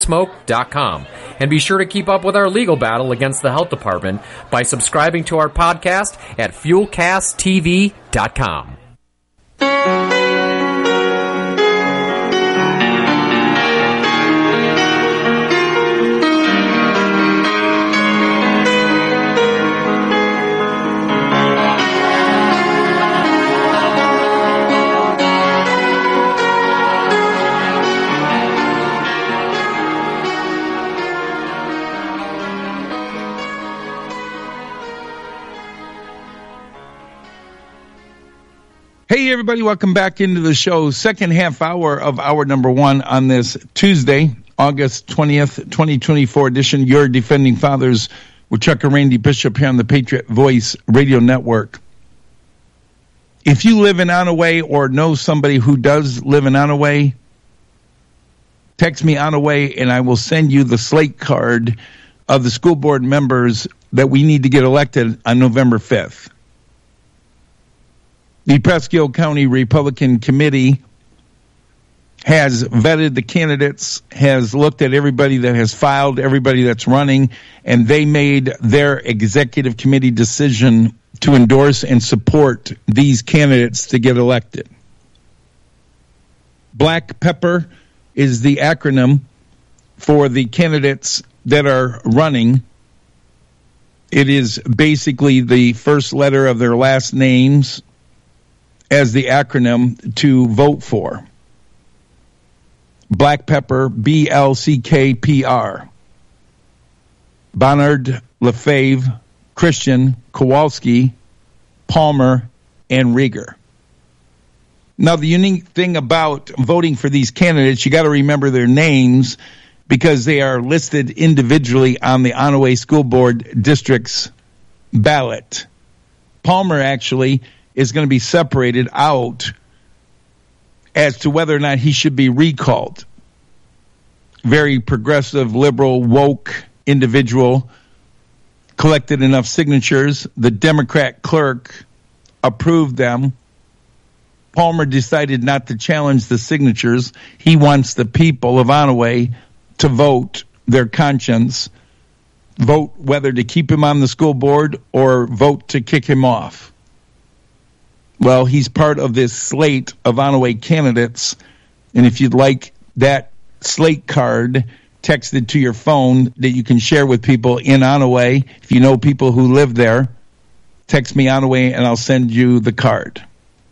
Smoke.com. And be sure to keep up with our legal battle against the health department by subscribing to our podcast at FuelCastTV.com. Hey, everybody, welcome back into the show. Second half hour of hour number one on this Tuesday, August 20th, 2024 edition. Your Defending Fathers with Chuck and Randy Bishop here on the Patriot Voice Radio Network. If you live in Onaway or know somebody who does live in Onaway, text me Onaway and I will send you the slate card of the school board members that we need to get elected on November 5th. The Presque Isle County Republican Committee has vetted the candidates, has looked at everybody that has filed, everybody that's running, and they made their executive committee decision to endorse and support these candidates to get elected. Black Pepper is the acronym for the candidates that are running. It is basically the first letter of their last names as the acronym to vote for. Black Pepper, BLCKPR. Bonnard, Lefebvre, Christian, Kowalski, Palmer, and Rieger. Now, the unique thing about voting for these candidates, you got to remember their names because they are listed individually on the Onaway School Board District's ballot. Palmer actually is going to be separated out as to whether or not he should be recalled. Very progressive, liberal, woke individual, collected enough signatures. The Democrat clerk approved them. Palmer decided not to challenge the signatures. He wants the people of Onaway to vote their conscience, vote whether to keep him on the school board or vote to kick him off. Well, he's part of this slate of Onaway candidates, and if you'd like that slate card texted to your phone that you can share with people in Onaway, if you know people who live there, text me Onaway and I'll send you the card.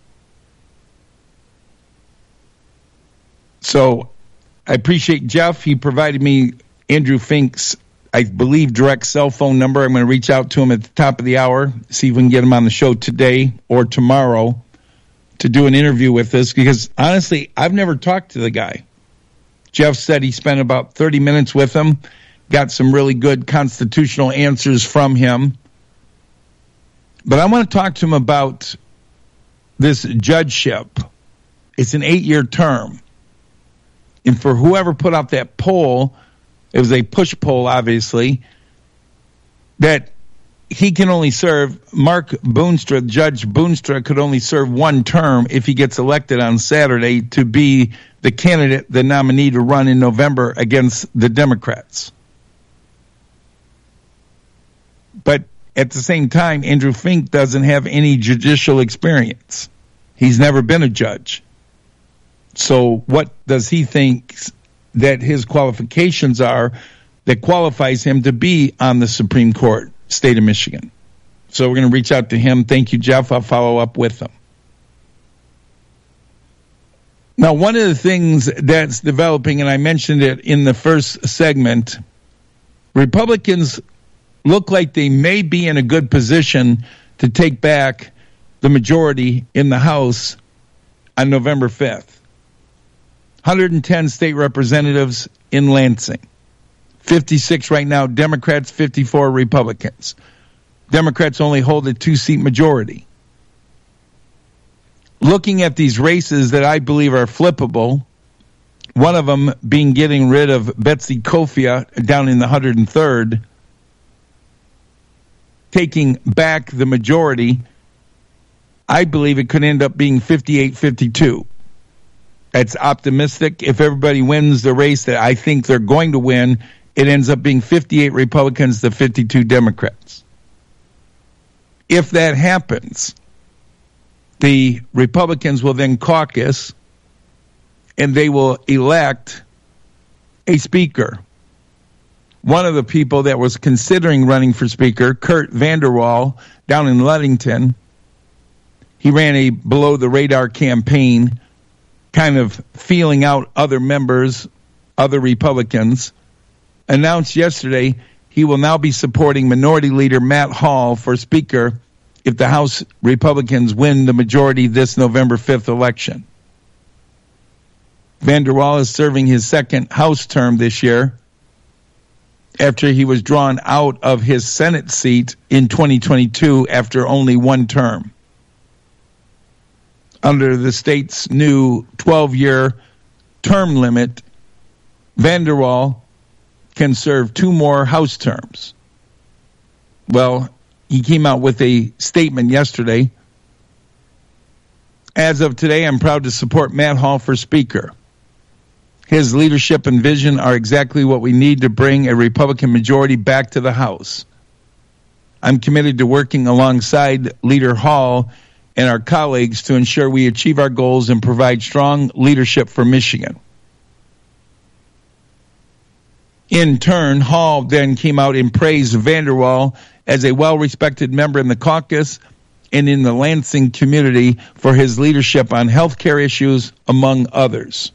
So I appreciate Jeff. He provided me Andrew Fink's, I believe, direct cell phone number. I'm going to reach out to him at the top of the hour, see if we can get him on the show today or tomorrow to do an interview with us, because honestly, I've never talked to the guy. Jeff said he spent about 30 minutes with him, got some really good constitutional answers from him. But I want to talk to him about this judgeship. It's an 8-year term. And for whoever put out that poll, it was a push poll, obviously, that he can only serve, Mark Boonstra, Judge Boonstra, could only serve one term if he gets elected on Saturday to be the candidate, the nominee to run in November against the Democrats. But at the same time, Andrew Fink doesn't have any judicial experience. He's never been a judge. So what does he think that his qualifications are that qualifies him to be on the Supreme Court, state of Michigan? So we're going to reach out to him. Thank you, Jeff. I'll follow up with him. Now, one of the things that's developing, and I mentioned it in the first segment, Republicans look like they may be in a good position to take back the majority in the House on November 5th. 110 state representatives in Lansing. 56 right now, Democrats, 54 Republicans. Democrats only hold a 2-seat majority. Looking at these races that I believe are flippable, one of them being getting rid of Betsy Kofia down in the 103rd, taking back the majority, I believe it could end up being 58-52. It's optimistic. If everybody wins the race that I think they're going to win, it ends up being 58 Republicans to 52 Democrats. If that happens, the Republicans will then caucus and they will elect a speaker. One of the people that was considering running for speaker, Kurt VanderWaal, down in Ludington, he ran a below-the-radar campaign, kind of feeling out other members, other Republicans, announced yesterday he will now be supporting Minority Leader Matt Hall for Speaker if the House Republicans win the majority this November 5th election. VanderWaal is serving his second House term this year after he was drawn out of his Senate seat in 2022 after only one term. Under the state's new 12-year term limit, VanderWaal can serve 2 more House terms. Well, he came out with a statement yesterday. As of today, I'm proud to support Matt Hall for Speaker. His leadership and vision are exactly what we need to bring a Republican majority back to the House. I'm committed to working alongside Leader Hall and our colleagues to ensure we achieve our goals and provide strong leadership for Michigan. In turn, Hall then came out and praised VanderWaal as a well-respected member in the caucus and in the Lansing community for his leadership on health care issues, among others.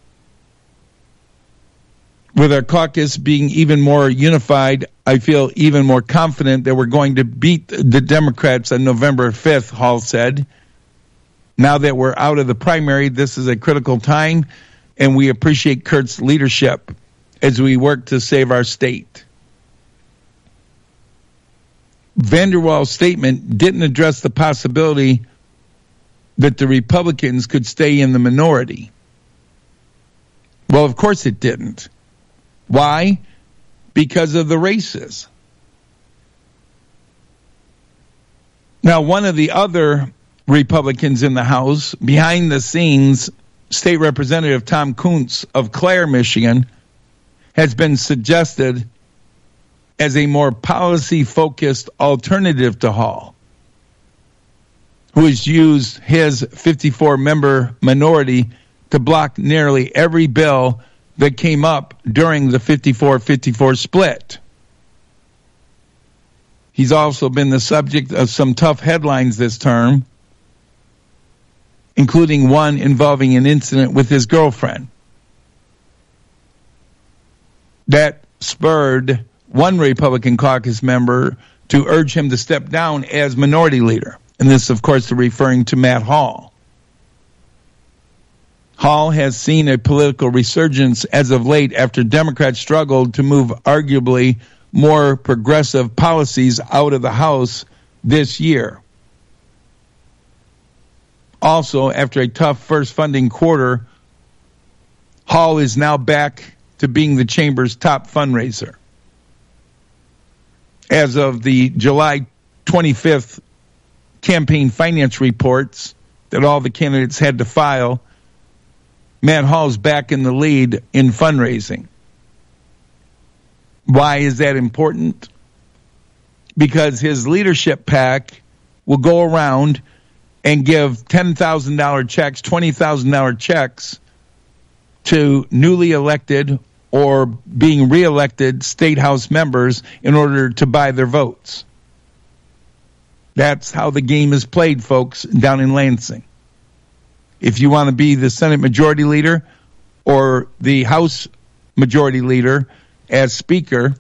With our caucus being even more unified, I feel even more confident that we're going to beat the Democrats on November 5th, Hall said. Now that we're out of the primary, this is a critical time, and we appreciate Kurt's leadership as we work to save our state. VanderWaal's statement didn't address the possibility that the Republicans could stay in the minority. Well, of course it didn't. Why? Because of the races. Now, one of the other Republicans in the House, behind the scenes, State Representative Tom Kuntz of Clare, Michigan, has been suggested as a more policy-focused alternative to Hall, who has used his 54-member minority to block nearly every bill that came up during the 54-54 split. He's also been the subject of some tough headlines this term, including one involving an incident with his girlfriend. That spurred one Republican caucus member to urge him to step down as minority leader. And this, of course, referring to Matt Hall. Hall has seen a political resurgence as of late after Democrats struggled to move arguably more progressive policies out of the House this year. Also, after a tough first funding quarter, Hall is now back to being the chamber's top fundraiser. As of the July 25th campaign finance reports that all the candidates had to file, Matt Hall's back in the lead in fundraising. Why is that important? Because his leadership PAC will go around and give $10,000 checks, $20,000 checks to newly elected or being reelected state house members in order to buy their votes. That's how the game is played, folks, down in Lansing. If you want to be the Senate Majority Leader or the House Majority Leader as Speaker,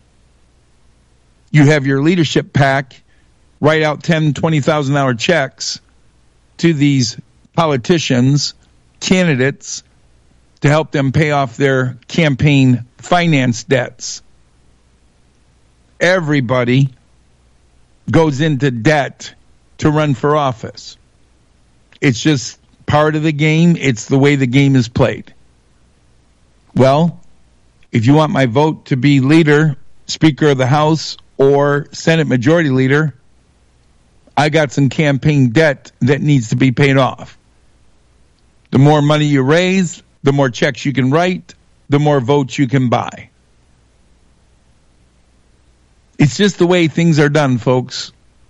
you have your leadership PAC write out $10,000, $20,000 checks to these politicians, candidates, to help them pay off their campaign finance debts. Everybody goes into debt to run for office. It's just part of the game. It's the way the game is played. Well, if you want my vote to be leader, Speaker of the House, or Senate Majority Leader, I got some campaign debt that needs to be paid off. The more money you raise, the more checks you can write, the more votes you can buy. It's just the way things are done, folks.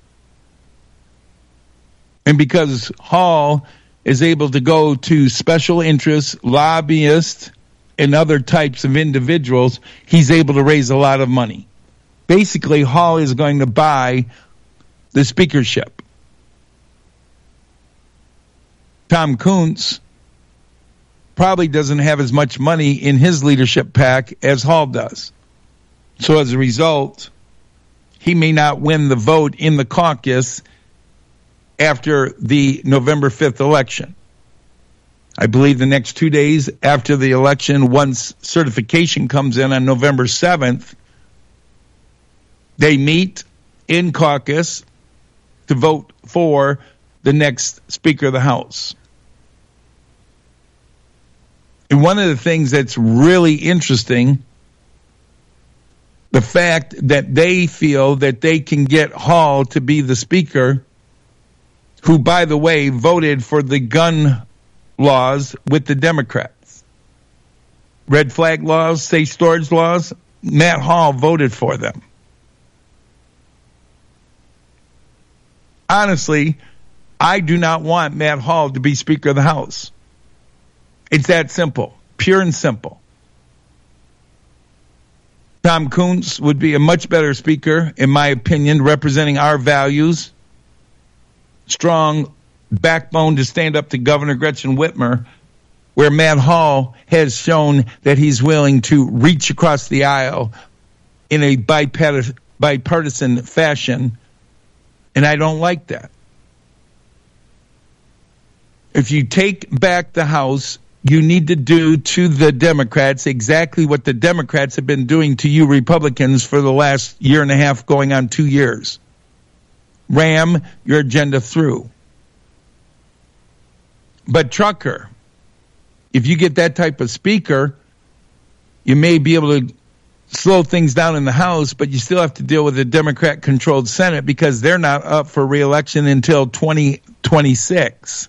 And because Hall is able to go to special interests, lobbyists, and other types of individuals, he's able to raise a lot of money. Basically, Hall is going to buy the speakership. Tom Kuntz probably doesn't have as much money in his leadership pack as Hall does. So as a result, he may not win the vote in the caucus after the November 5th election. I believe the next 2 days after the election, once certification comes in on November 7th, they meet in caucus to vote for the next Speaker of the House. And one of the things that's really interesting, the fact that they feel that they can get Hall to be the Speaker, who, by the way, voted for the gun laws with the Democrats. Red flag laws, safe storage laws, Matt Hall voted for them. Honestly, I do not want Matt Hall to be Speaker of the House. It's that simple, pure and simple. Tom Kuntz would be a much better speaker, in my opinion, representing our values. Strong backbone to stand up to Governor Gretchen Whitmer, where Matt Hall has shown that he's willing to reach across the aisle in a bipartisan fashion, and I don't like that. If you take back the House, you need to do to the Democrats exactly what the Democrats have been doing to you Republicans for the last year and a half, going on 2 years. Ram your agenda through. But Trucker, if you get that type of speaker, you may be able to slow things down in the House, but you still have to deal with a Democrat-controlled Senate because they're not up for re-election until 2026.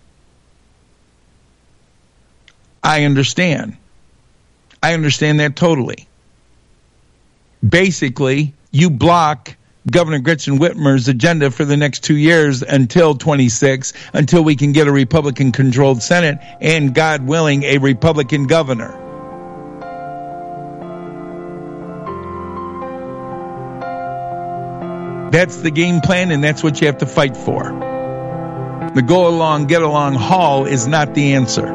I understand. I understand that totally. Basically, you block Governor Gretchen Whitmer's agenda for the next 2 years until 26, until we can get a Republican-controlled Senate and, God willing, a Republican governor. That's the game plan, and that's what you have to fight for. The go along, get along Hall is not the answer.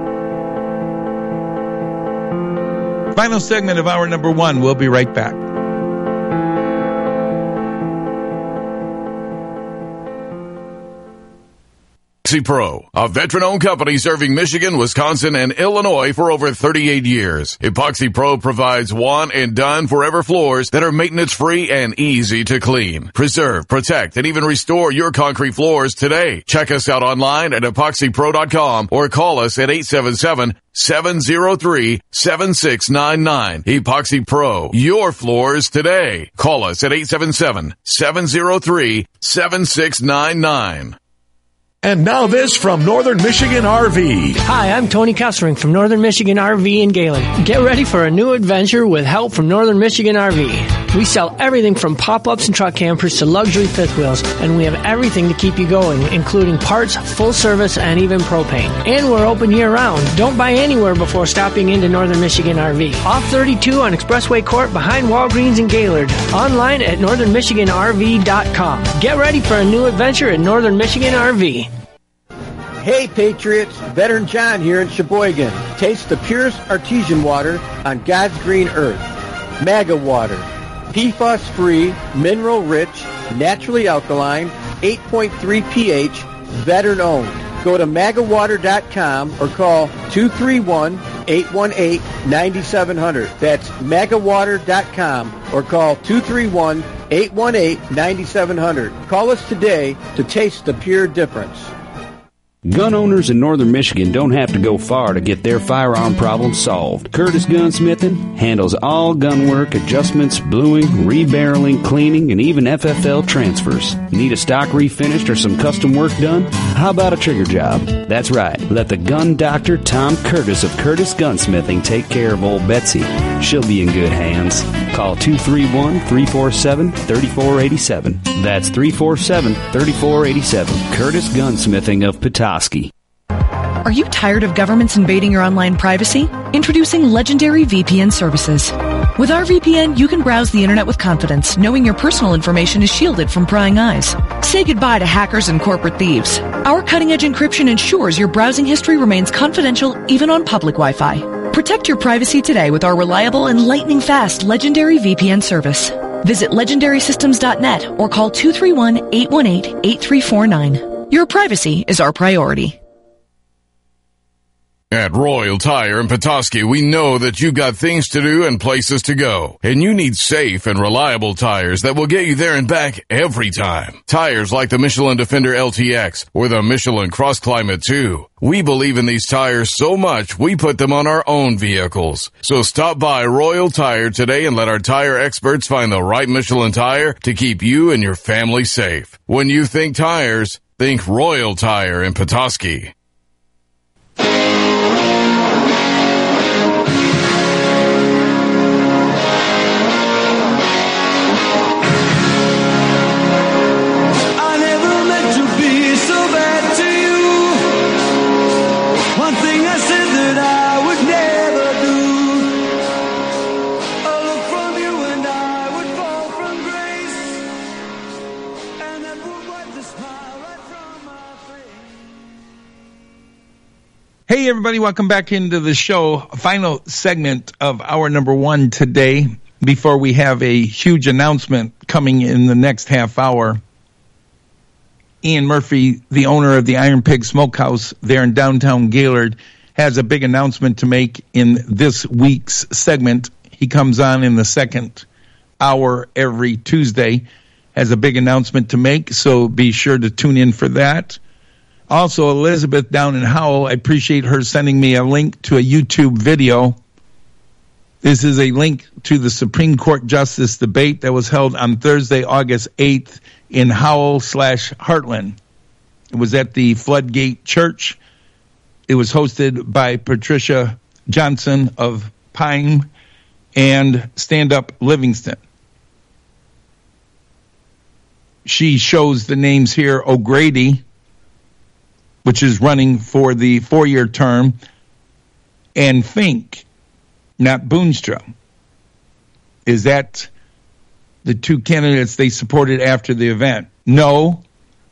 Final segment of hour number 1. We'll be right back. Epoxy Pro, a veteran-owned company serving Michigan, Wisconsin, and Illinois for over 38 years. Epoxy Pro provides one-and-done forever floors that are maintenance-free and easy to clean. Preserve, protect, and even restore your concrete floors today. Check us out online at epoxypro.com or call us at 877-703-7699. Epoxy Pro, your floors today. Call us at 877-703-7699. And now this from Northern Michigan RV. Hi, I'm Tony Kessering from Northern Michigan RV in Gaylord. Get ready for a new adventure with help from Northern Michigan RV. We sell everything from pop-ups and truck campers to luxury fifth wheels, and we have everything to keep you going, including parts, full service, and even propane. And we're open year-round. Don't buy anywhere before stopping into Northern Michigan RV. Off 32 on Expressway Court behind Walgreens in Gaylord. Online at northernmichiganrv.com. Get ready for a new adventure in Northern Michigan RV. Hey Patriots, Veteran John here in Sheboygan. Taste the purest artesian water on God's green earth. Maga Water. PFAS-free, mineral-rich, naturally alkaline, 8.3 pH, veteran-owned. Go to magawater.com or call 231-818-9700. That's magawater.com or call 231-818-9700. Call us today to taste the pure difference. Gun owners in northern Michigan don't have to go far to get their firearm problem solved. Curtis Gunsmithing handles all gun work, adjustments, bluing, rebarreling, cleaning, and even FFL transfers. Need a stock refinished or some custom work done? How about a trigger job? That's right. Let the gun doctor Tom Curtis of Curtis Gunsmithing take care of old Betsy. She'll be in good hands. Call 231-347-3487. That's 347-3487. Curtis Gunsmithing of Petoskey. Are you tired of governments invading your online privacy? Introducing Legendary VPN services. With our VPN, you can browse the internet with confidence, knowing your personal information is shielded from prying eyes. Say goodbye to hackers and corporate thieves. Our cutting-edge encryption ensures your browsing history remains confidential even on public Wi-Fi. Protect your privacy today with our reliable and lightning-fast Legendary VPN service. Visit legendarysystems.net or call 231-818-8349. Your privacy is our priority. At Royal Tire in Petoskey, we know that you've got things to do and places to go, and you need safe and reliable tires that will get you there and back every time. Tires like the Michelin Defender LTX or the Michelin Cross Climate 2. We believe in these tires so much, we put them on our own vehicles. So stop by Royal Tire today and let our tire experts find the right Michelin tire to keep you and your family safe. When you think tires, think Royal Tire in Petoskey. Hey, everybody, welcome back into the show. Final segment of hour number one today before we have a huge announcement coming in the next half hour. Ian Murphy, the owner of the Iron Pig Smokehouse there in downtown Gaylord, has a big announcement to make in this week's segment. He comes on in the second hour every Tuesday, has a big announcement to make, so be sure to tune in for that. Also, Elizabeth down in Howell, I appreciate her sending me a link to a YouTube video. This is a link to the Supreme Court Justice debate that was held on Thursday, August 8th in Howell/Heartland. It was at the Floodgate Church. It was hosted by Patricia Johnson of Pine and Stand Up Livingston. She shows the names here: O'Grady, which is running for the 4-year term, and Fink, not Boonstra. Is that the two candidates they supported after the event? No.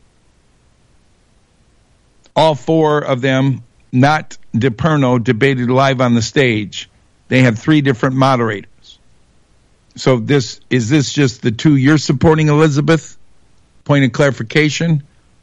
All four of them, not DePerno, debated live on the stage. They had 3 different moderators. So is this just the two you're supporting, Elizabeth? Point of clarification.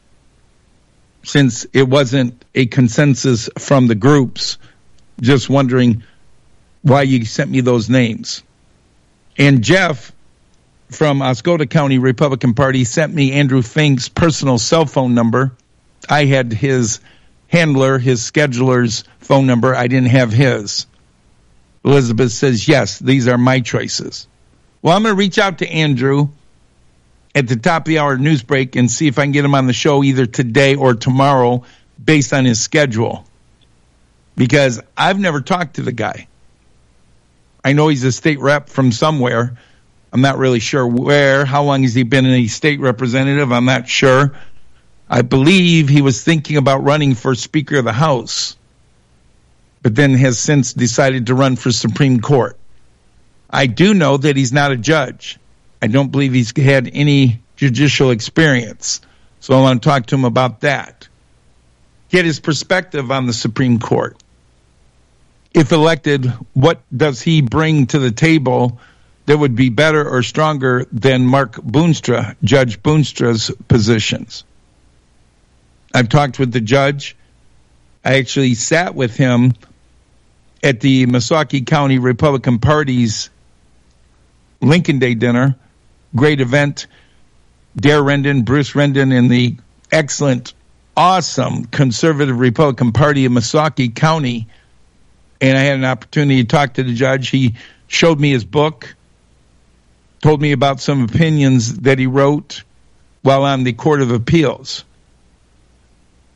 Since it wasn't a consensus from the groups, just wondering why you sent me those names. And Jeff from Oscoda County Republican Party sent me Andrew Fink's personal cell phone number. I had his handler, his scheduler's phone number. I didn't have his. Elizabeth says, yes, these are my choices. Well, I'm going to reach out to Andrew at the top of the hour news break and see if I can get him on the show either today or tomorrow based on his schedule. Because I've never talked to the guy. I know he's a state rep from somewhere. I'm not really sure where. How long has he been a state representative? I'm not sure. I believe he was thinking about running for Speaker of the House, but then has since decided to run for Supreme Court. I do know that he's not a judge. I don't believe he's had any judicial experience. So I want to talk to him about that. Get his perspective on the Supreme Court. If elected, what does he bring to the table that would be better or stronger than Mark Boonstra, Judge Boonstra's positions? I've talked with the judge. I actually sat with him at the Meskwaki County Republican Party's Lincoln Day dinner. Great event. Dare Rendon, Bruce Rendon, and the excellent, awesome conservative Republican Party of Meskwaki County. And I had an opportunity to talk to the judge. He showed me his book, told me about some opinions that he wrote while on the Court of Appeals.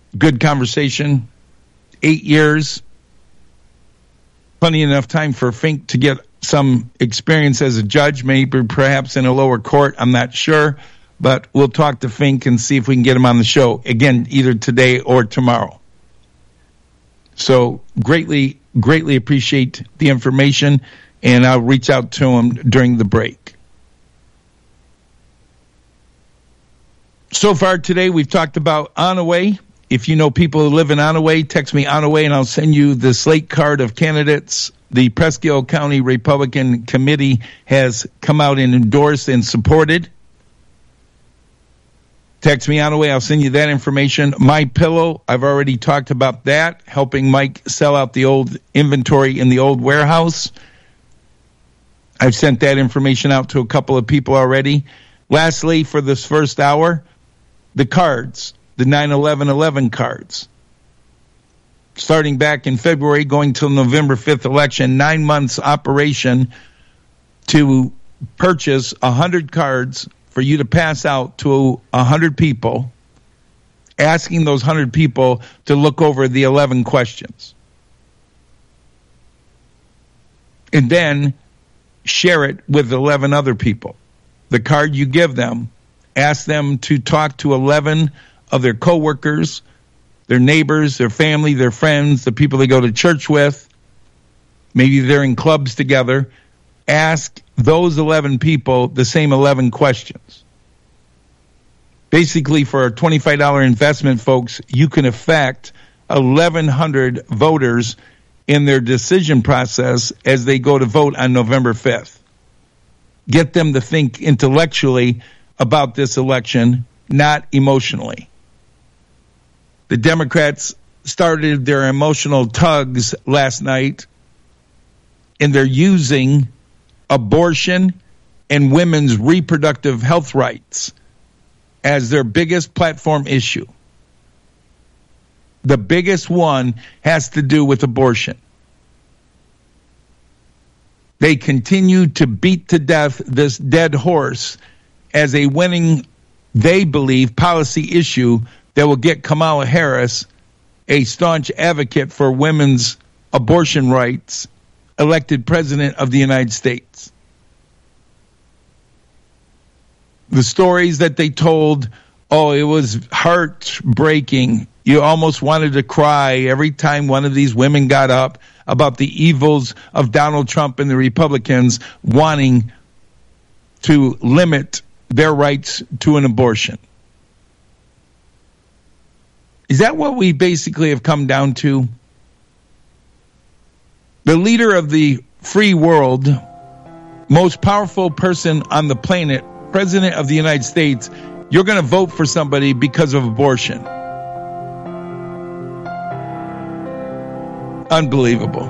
Good conversation. 8 years. Plenty enough time for Fink to get some experience as a judge, maybe perhaps in a lower court. I'm not sure, but we'll talk to Fink and see if we can get him on the show again, either today or tomorrow. So greatly appreciate the information, and I'll reach out to him during the break. So far today, we've talked about Onaway. If you know people who live in Onaway, text me Onaway, and I'll send you the slate card of candidates the Presque Isle County Republican Committee has come out and endorsed and supported. Text me Onaway, I'll send you that information. My Pillow, I've already talked about that, helping Mike sell out the old inventory in the old warehouse. I've sent that information out to a couple of people already. Lastly, for this first hour, the cards, the 9/11/11 cards. Starting back in February, going till November 5th election, 9 months operation to purchase 100 cards for you to pass out to 100 people, asking those 100 people to look over the 11 questions. And then share it with 11 other people. The card you give them, ask them to talk to 11 of their coworkers, their neighbors, their family, their friends, the people they go to church with. Maybe they're in clubs together. Ask those 11 people the same 11 questions. Basically, for a $25 investment, folks, you can affect 1,100 voters in their decision process as they go to vote on November 5th. Get them to think intellectually about this election, not emotionally. The Democrats started their emotional tugs last night, and they're using abortion and women's reproductive health rights as their biggest platform issue. The biggest one has to do with abortion. They continue to beat to death this dead horse as a winning, they believe, policy issue that will get Kamala Harris, a staunch advocate for women's abortion rights, elected president of the United States. The stories that they told, it was heartbreaking. You almost wanted to cry every time one of these women got up about the evils of Donald Trump and the Republicans wanting to limit their rights to an abortion. Is that what we basically have come down to? The leader of the free world, most powerful person on the planet, President of the United States, you're going to vote for somebody because of abortion. Unbelievable.